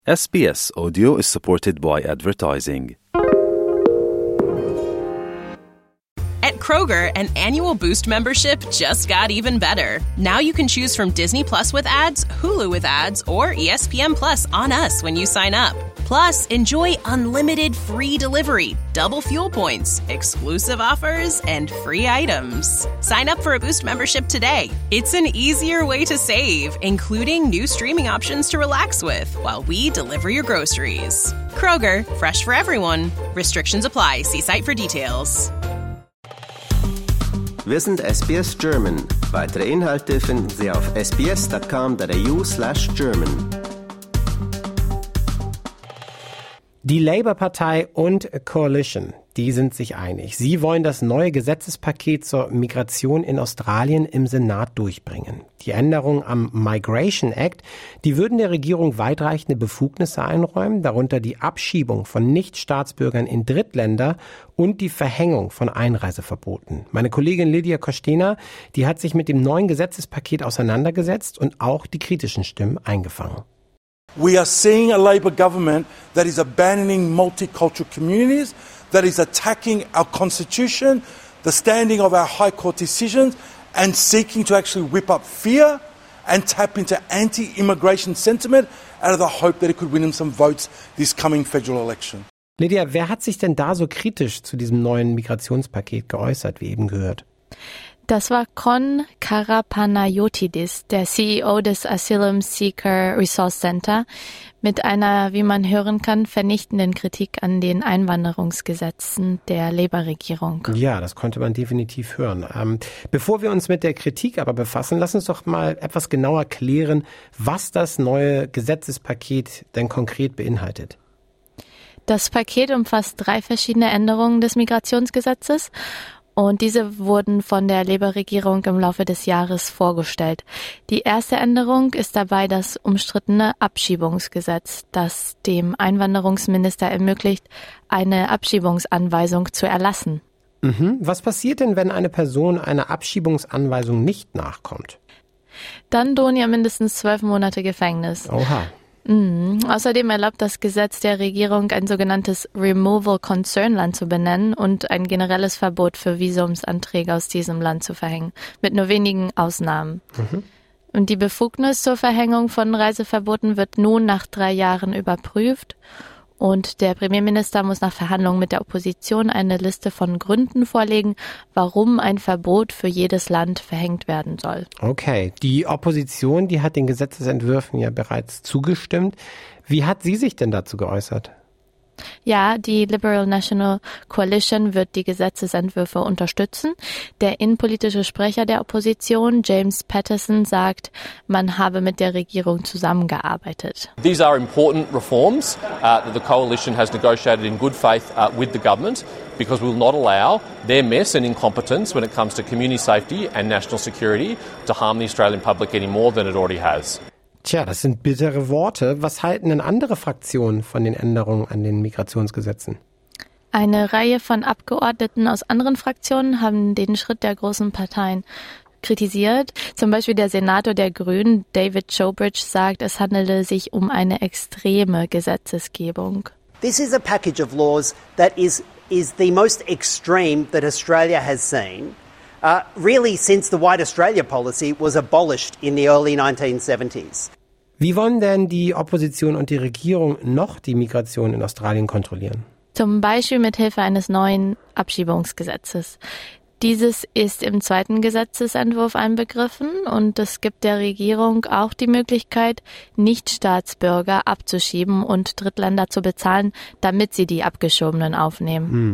SBS Audio is supported by advertising. At Kroger, an annual Boost membership just got even better. Now you can choose from Disney Plus with ads, Hulu with ads, or ESPN Plus on us when you sign up. Plus, enjoy unlimited free delivery, double fuel points, exclusive offers, and free items. Sign up for a Boost membership today. It's an easier way to save, including new streaming options to relax with while we deliver your groceries. Kroger, fresh for everyone. Restrictions apply. See site for details. Wir sind SBS German. Weitere Inhalte finden Sie auf sbs.com.au/German. Die Labour-Partei und Coalition, die sind sich einig. Sie wollen das neue Gesetzespaket zur Migration in Australien im Senat durchbringen. Die Änderungen am Migration Act, die würden der Regierung weitreichende Befugnisse einräumen, darunter die Abschiebung von Nichtstaatsbürgern in Drittländer und die Verhängung von Einreiseverboten. Meine Kollegin Lydia Kostena, die hat sich mit dem neuen Gesetzespaket auseinandergesetzt und auch die kritischen Stimmen eingefangen. We are seeing a Labor government that is abandoning multicultural communities, that is attacking our constitution, the standing of our High Court decisions, and seeking to actually whip up fear and tap into anti-immigration sentiment out of the hope that it could win them some votes this coming federal election. Lydia, wer hat sich denn da so kritisch zu diesem neuen Migrationspaket geäußert, wie eben gehört? Das war Con Karapanayotidis, der CEO des Asylum Seeker Resource Center, mit einer, wie man hören kann, vernichtenden Kritik an den Einwanderungsgesetzen der Labour-Regierung. Ja, das konnte man definitiv hören. Bevor wir uns mit der Kritik aber befassen, lass uns doch mal etwas genauer klären, was das neue Gesetzespaket denn konkret beinhaltet. Das Paket umfasst 3 verschiedene Änderungen des Migrationsgesetzes. Und diese wurden von der Labour-Regierung im Laufe des Jahres vorgestellt. Die erste Änderung ist dabei das umstrittene Abschiebungsgesetz, das dem Einwanderungsminister ermöglicht, eine Abschiebungsanweisung zu erlassen. Was passiert denn, wenn eine Person einer Abschiebungsanweisung nicht nachkommt? Dann drohen ja mindestens 12 Monate Gefängnis. Oha. Außerdem erlaubt das Gesetz der Regierung, ein sogenanntes Removal Concern Land zu benennen und ein generelles Verbot für Visumsanträge aus diesem Land zu verhängen, mit nur wenigen Ausnahmen. Und die Befugnis zur Verhängung von Reiseverboten wird nun nach 3 Jahren überprüft. Und der Premierminister muss nach Verhandlungen mit der Opposition eine Liste von Gründen vorlegen, warum ein Verbot für jedes Land verhängt werden soll. Okay, die Opposition, die hat den Gesetzesentwürfen ja bereits zugestimmt. Wie hat sie sich denn dazu geäußert? Ja, die Liberal National Coalition wird die Gesetzesentwürfe unterstützen. Der innenpolitische Sprecher der Opposition, James Paterson, sagt, man habe mit der Regierung zusammengearbeitet. These are important reforms that the coalition has negotiated in good faith with the government because we will not allow their mess and incompetence when it comes to community safety and national security to harm the Australian public any more than it already has. Tja, das sind bittere Worte. Was halten denn andere Fraktionen von den Änderungen an den Migrationsgesetzen? Eine Reihe von Abgeordneten aus anderen Fraktionen haben den Schritt der großen Parteien kritisiert. Zum Beispiel der Senator der Grünen, David Showbridge, sagt, es handele sich um eine extreme Gesetzesgebung. This is a package of laws that is the most extreme that Australia has seen. Really since the White Australia policy was abolished in the early 1970s. Wie wollen denn die Opposition und die Regierung noch die Migration in Australien kontrollieren? Zum Beispiel mit Hilfe eines neuen Abschiebungsgesetzes. Dieses ist im zweiten Gesetzesentwurf einbegriffen und es gibt der Regierung auch die Möglichkeit, Nichtstaatsbürger abzuschieben und Drittländer zu bezahlen, damit sie die Abgeschobenen aufnehmen.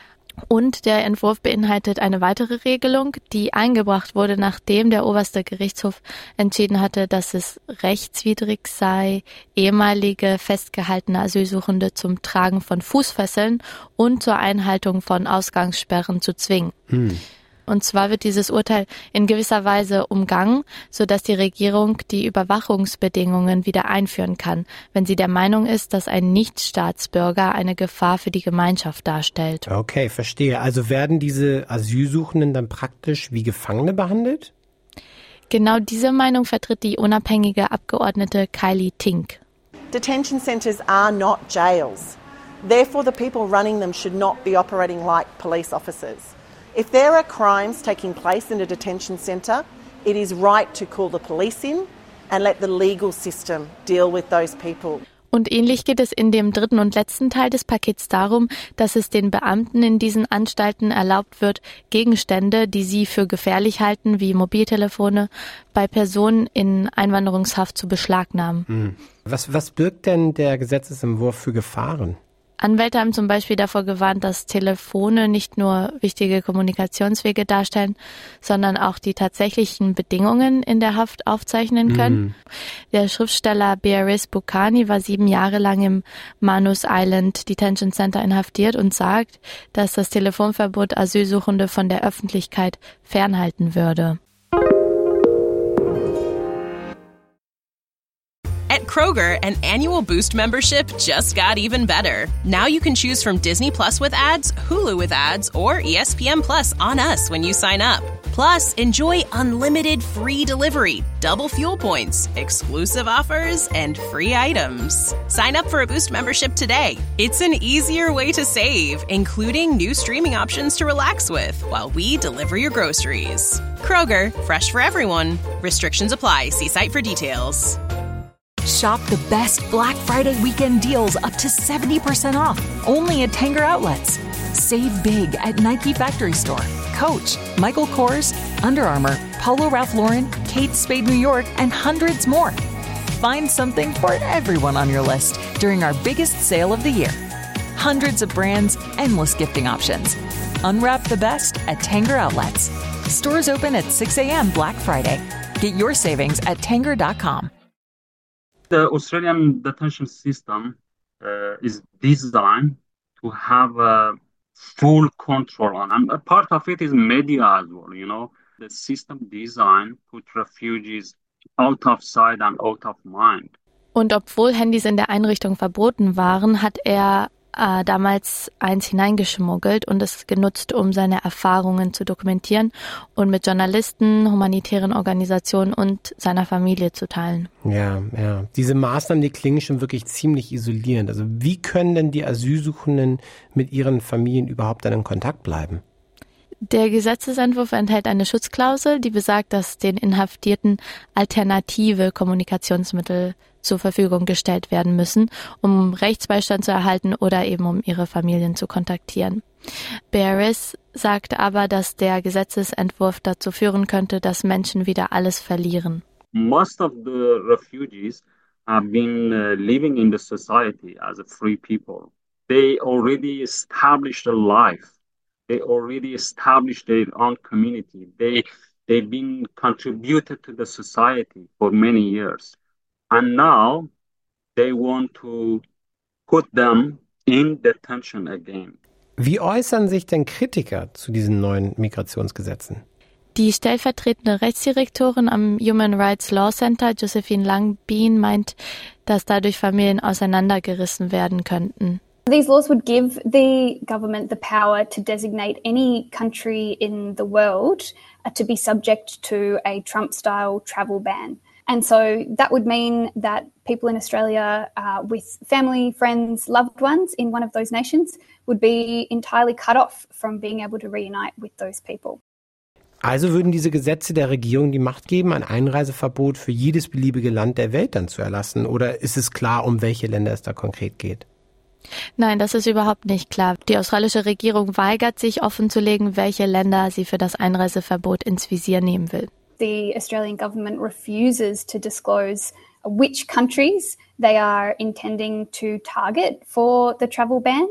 Und der Entwurf beinhaltet eine weitere Regelung, die eingebracht wurde, nachdem der oberste Gerichtshof entschieden hatte, dass es rechtswidrig sei, ehemalige festgehaltene Asylsuchende zum Tragen von Fußfesseln und zur Einhaltung von Ausgangssperren zu zwingen. Und zwar wird dieses Urteil in gewisser Weise umgangen, sodass die Regierung die Überwachungsbedingungen wieder einführen kann, wenn sie der Meinung ist, dass ein Nichtstaatsbürger eine Gefahr für die Gemeinschaft darstellt. Okay, verstehe. Also werden diese Asylsuchenden dann praktisch wie Gefangene behandelt? Genau diese Meinung vertritt die unabhängige Abgeordnete Kylie Tink. Detention centres are not jails. Therefore, the people running them should not be operating like police officers. If there are crimes taking place in a detention centre, it is right to call the police in and let the legal system deal with those people. Und ähnlich geht es in dem dritten und letzten Teil des Pakets darum, dass es den Beamten in diesen Anstalten erlaubt wird, Gegenstände, die sie für gefährlich halten, wie Mobiltelefone, bei Personen in Einwanderungshaft zu beschlagnahmen. Was birgt denn der Gesetzesentwurf für Gefahren? Anwälte haben zum Beispiel davor gewarnt, dass Telefone nicht nur wichtige Kommunikationswege darstellen, sondern auch die tatsächlichen Bedingungen in der Haft aufzeichnen können. Der Schriftsteller Beatrice Bucani war 7 Jahre lang im Manus Island Detention Center inhaftiert und sagt, dass das Telefonverbot Asylsuchende von der Öffentlichkeit fernhalten würde. At Kroger, an annual Boost membership just got even better. Now you can choose from Disney Plus with ads, Hulu with ads, or ESPN Plus on us when you sign up. Plus, enjoy unlimited free delivery, double fuel points, exclusive offers, and free items. Sign up for a Boost membership today. It's an easier way to save, including new streaming options to relax with while we deliver your groceries. Kroger, fresh for everyone. Restrictions apply. See site for details. Shop the best Black Friday weekend deals up to 70% off, only at Tanger Outlets. Save big at Nike Factory Store, Coach, Michael Kors, Under Armour, Polo Ralph Lauren, Kate Spade New York, and hundreds more. Find something for everyone on your list during our biggest sale of the year. Hundreds of brands, endless gifting options. Unwrap the best at Tanger Outlets. Stores open at 6 a.m. Black Friday. Get your savings at Tanger.com. The Australian detention system is designed to have full control on, and a part of it is media as well. You know, the system designed put refugees out of sight and out of mind. Und obwohl Handys in der Einrichtung verboten waren, hat er damals eins hineingeschmuggelt und es genutzt, um seine Erfahrungen zu dokumentieren und mit Journalisten, humanitären Organisationen und seiner Familie zu teilen. Ja. Diese Maßnahmen, die klingen schon wirklich ziemlich isolierend. Also wie können denn die Asylsuchenden mit ihren Familien überhaupt dann in Kontakt bleiben? Der Gesetzesentwurf enthält eine Schutzklausel, die besagt, dass den Inhaftierten alternative Kommunikationsmittel zur Verfügung gestellt werden müssen, um Rechtsbeistand zu erhalten oder eben um ihre Familien zu kontaktieren. Beatrice sagt aber, dass der Gesetzesentwurf dazu führen könnte, dass Menschen wieder alles verlieren. Most of the refugees have been living in the society as a free people. They already established a life. They already established their own community. They've been contributed to the society for many years. And now they want to put them in detention again. Wie äußern sich denn Kritiker zu diesen neuen Migrationsgesetzen? Die stellvertretende Rechtsdirektorin am Human Rights Law Center, Josephine Langbeen, meint, dass dadurch Familien auseinandergerissen werden könnten. These laws would give the government the power to designate any country in the world to be subject to a Trump-style travel ban. And so that would mean that people in Australia with family, friends, loved ones in one of those nations would be entirely cut off from being able to reunite with those people. Also würden diese Gesetze der Regierung die Macht geben, ein Einreiseverbot für jedes beliebige Land der Welt dann zu erlassen? Oder ist es klar, um welche Länder es da konkret geht? Nein, das ist überhaupt nicht klar. Die australische Regierung weigert sich offenzulegen, welche Länder sie für das Einreiseverbot ins Visier nehmen will. The Australian government refuses to disclose which countries they are intending to target for the travel ban.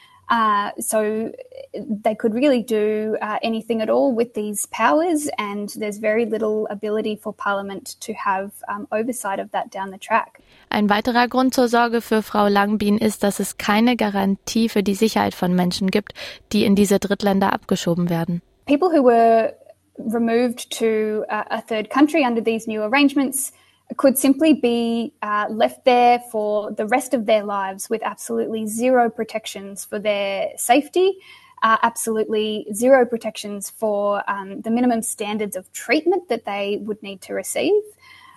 So they could really do anything at all with these powers, and there's very little ability for Parliament to have oversight of that down the track. Ein weiterer Grund zur Sorge für Frau Langbeen ist, dass es keine Garantie für die Sicherheit von Menschen gibt, die in diese Drittländer abgeschoben werden. People who were removed to a third country under these new arrangements could simply be left there for the rest of their lives with absolutely zero protections for their safety, absolutely zero protections for the minimum standards of treatment that they would need to receive.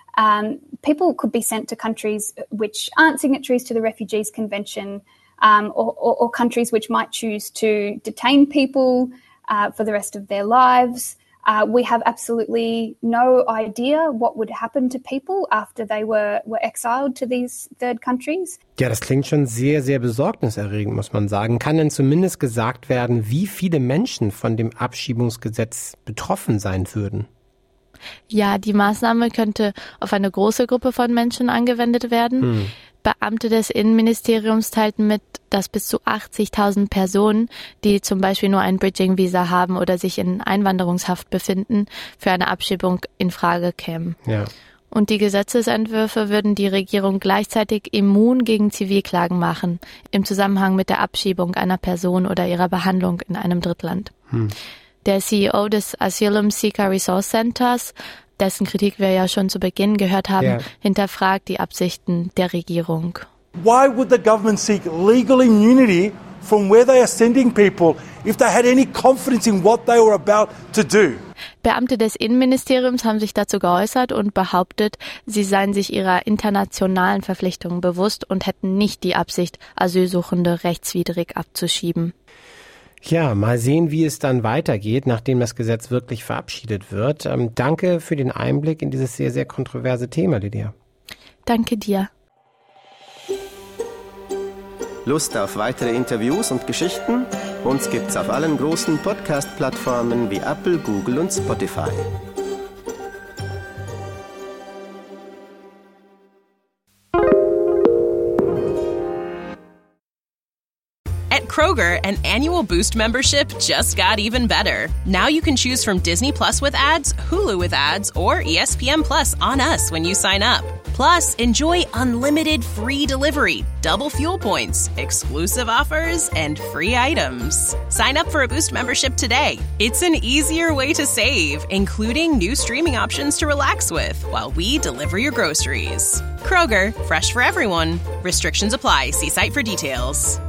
people could be sent to countries which aren't signatories to the Refugees Convention, or countries which might choose to detain people for the rest of their lives. We have absolutely no idea what would happen to people after they were exiled to these third countries. Ja, das klingt schon sehr, sehr besorgniserregend, muss man sagen. Kann denn zumindest gesagt werden, wie viele Menschen von dem Abschiebungsgesetz betroffen sein würden? Ja, die Maßnahme könnte auf eine große Gruppe von Menschen angewendet werden. Beamte des Innenministeriums teilten mit, dass bis zu 80.000 Personen, die zum Beispiel nur ein Bridging-Visa haben oder sich in Einwanderungshaft befinden, für eine Abschiebung in Frage kämen. Ja. Und die Gesetzesentwürfe würden die Regierung gleichzeitig immun gegen Zivilklagen machen, im Zusammenhang mit der Abschiebung einer Person oder ihrer Behandlung in einem Drittland. Der CEO des Asylum Seeker Resource Centers, dessen Kritik wir ja schon zu Beginn gehört haben, hinterfragt die Absichten der Regierung. Why would the government seek legal immunity from where they are sending people if they had any confidence in what they were about to do? Beamte des Innenministeriums haben sich dazu geäußert und behauptet, sie seien sich ihrer internationalen Verpflichtungen bewusst und hätten nicht die Absicht, Asylsuchende rechtswidrig abzuschieben. Ja, mal sehen, wie es dann weitergeht, nachdem das Gesetz wirklich verabschiedet wird. Danke für den Einblick in dieses sehr, sehr kontroverse Thema, Lydia. Danke dir. Lust auf weitere Interviews und Geschichten? Uns gibt's auf allen großen Podcast-Plattformen wie Apple, Google und Spotify. At Kroger, an annual Boost membership just got even better. Now you can choose from Disney Plus with ads, Hulu with ads, or ESPN Plus on us when you sign up. Plus, enjoy unlimited free delivery, double fuel points, exclusive offers, and free items. Sign up for a Boost membership today. It's an easier way to save, including new streaming options to relax with while we deliver your groceries. Kroger, fresh for everyone. Restrictions apply. See site for details.